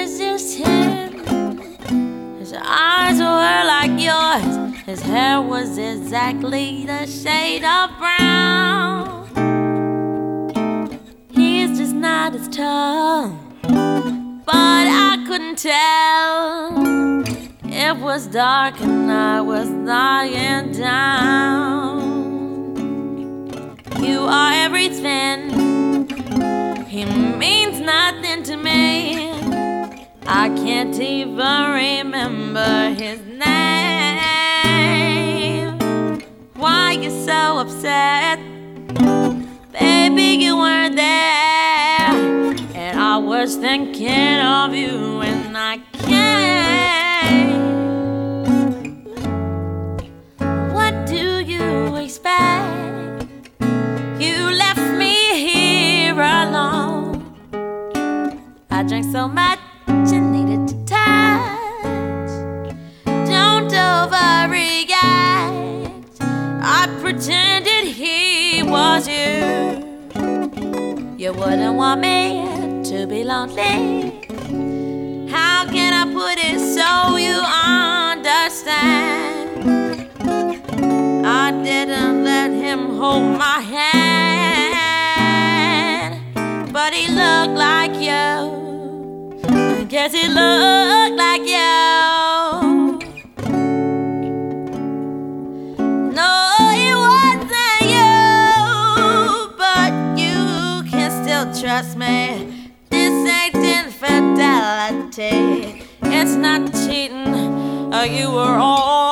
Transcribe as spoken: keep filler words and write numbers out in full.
was just him. His eyes were like yours. His hair was exactly the shade of brown. He's just not as tall, but I couldn't tell. It was dark and I was lying down. You are everything. He means nothing to me. I can't even remember his name. Why you so upset? Baby, you weren't there, and I was thinking of you when I came. What do you expect? You left me here alone. I drank so much and needed to touch. Don't overreact. I pretended he was you. You wouldn't want me to be lonely. How can I put it so you understand? I didn't let him hold my hand, but he looked like you. I guess he looked like you. No, it wasn't you, but you can still trust me. This ain't infidelity. It's not cheating. You were all